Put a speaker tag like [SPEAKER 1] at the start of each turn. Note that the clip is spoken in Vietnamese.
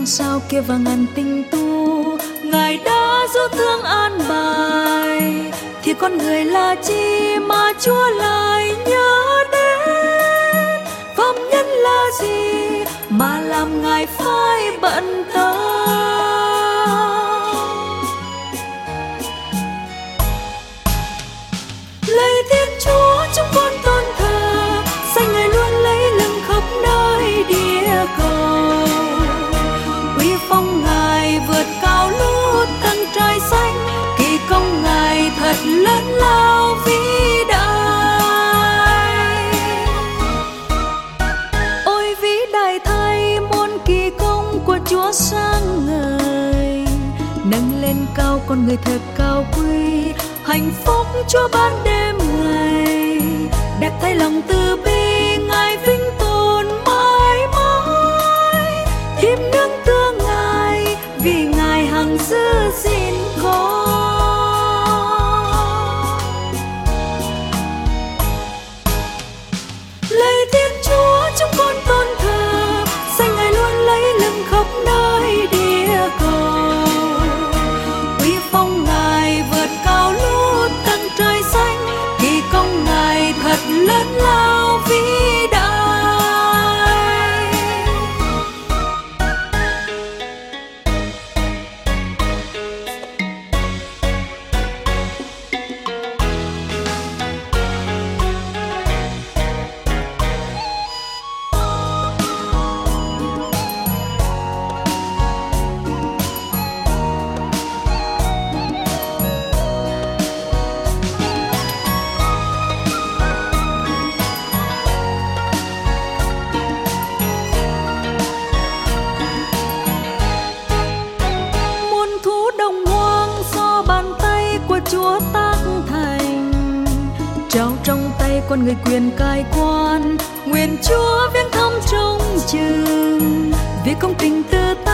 [SPEAKER 1] sao kia và ngàn tình tu, Ngài đã giúp thương an bài. Thì con người là chi mà Chúa lại nhớ đến? Pháp nhân là gì mà làm Ngài phải bận tâm? Lạy Thiên Chúa, chúng con tôn thờ, danh Ngài luôn lấy lừng khắp nơi địa cầu. Uy phong Ngài vượt cao lũ tầng trời xanh, kỳ công Ngài thật lớn lao vĩ đại. Ôi vĩ đại thay muôn kỳ công của Chúa sáng ngời, nâng lên cao con người thật cao quý. Hạnh phúc Chúa ban đêm ngày, đẹp thay lòng từ bi Ngài vinh tồn mãi mãi. Thiếp nương tựa Ngài vì Ngài hằng giữ gìn con. Lạy Thiên Chúa, chúng con tôn thờ, danh Ngài luôn lấy lừng khắp nơi địa cầu. Uy phong Ngài vượt cao lũ tầng trời xanh, kỳ công Ngài thật lớn lao vĩ đại. Chúa tác thành, trao trong tay con người quyền cai quan. Nguyện Chúa viếng thăm trông chừng, vì công tình tư